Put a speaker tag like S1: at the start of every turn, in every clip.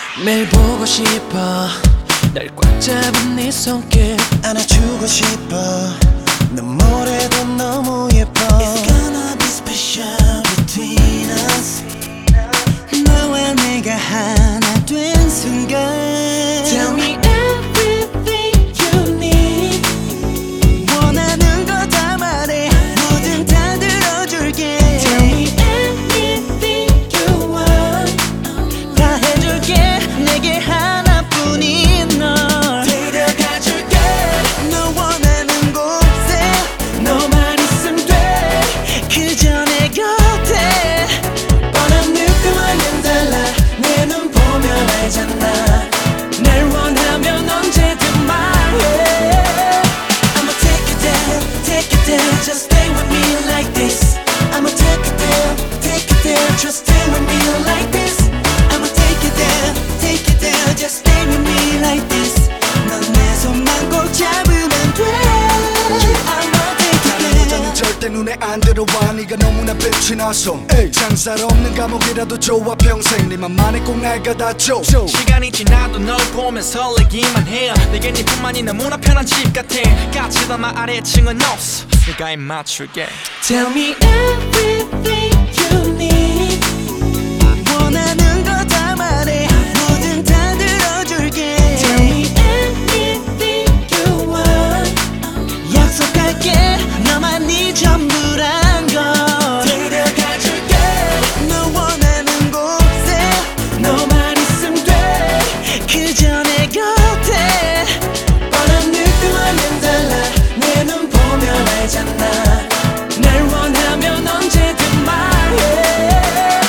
S1: 매일 보고 싶어 날 꽉 잡은 네 손길
S2: 안아주고 싶어 눈물에도 너무 예뻐 It's gonna be special between us 너와 내가 하나 된 순간
S1: Tell me everything you need
S2: 원하는 거 다 말해 뭐든 다 들어줄게
S1: Tell me anything you want
S2: 다 해줄게 내게 하나뿐인 널
S1: 데려가줄게
S2: 너 원하는 곳에
S1: 너만 있으면 돼
S2: 그저 내 곁에
S1: 뻔한 느낌과는 달라 내 눈 보면 알잖아 날 원하면 언제든 말해
S2: I'ma take it down, just stay with me like this I'ma take it down, just stay with me like this I'ma take it down, just stay with me like this 넌 내 손만 꼭 잡으면 돼 I'ma take it
S3: 여자는
S2: down
S3: 절대 눈에 안 들어와 네가 너무나 빛이 나서 장살 없는 감옥이라도 좋아 평생 네 맘만에 꼭 날 가다줘
S4: 시간이 지나도 널 보면 설레기만 해 내겐 네뿐만이 너무나 편한 집 같아 까칠한 아래층은 없어 내가 입 맞출게
S1: Tell me everything you need
S2: 원하는 거 다 말해 뭐든 다 들어줄게
S1: Tell me anything you want
S2: 약속할게 너만이 전부란 걸
S1: 데려가줄게
S2: 너 원하는 곳에
S1: 너만 있으면 돼
S2: 그저 내 곁에
S1: 뻔한 느낌과는 달라 내 눈 보면 알잖아 날 원하면 언제든 말해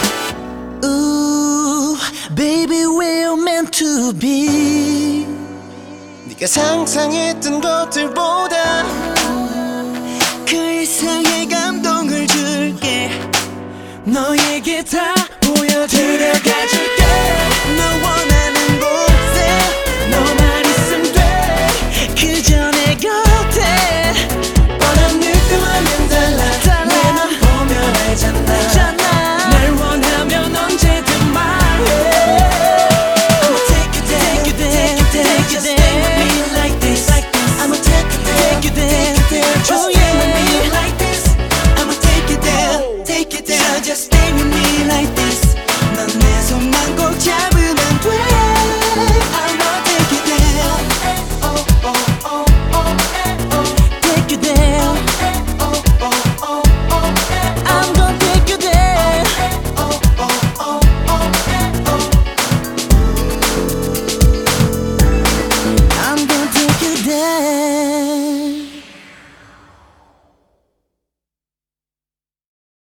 S2: Ooh, baby we're meant to be 네가 상상했던 것들보다 그 이상의 감동을 줄게
S1: 너에게 다 보여드려가줄게
S2: 너 원하는 곳에
S1: 너만 있으면 돼
S2: 그저 내 곁에
S1: 뻔한 느낌과는 달라 내 눈 보면 알잖아 날 원하면 언제든 말해
S2: I'ma take you there, just stay with me like this I'ma take you there, just stay with me like this I'ma take you there, just stay with me like this 넌 내 손만 꼭 잡아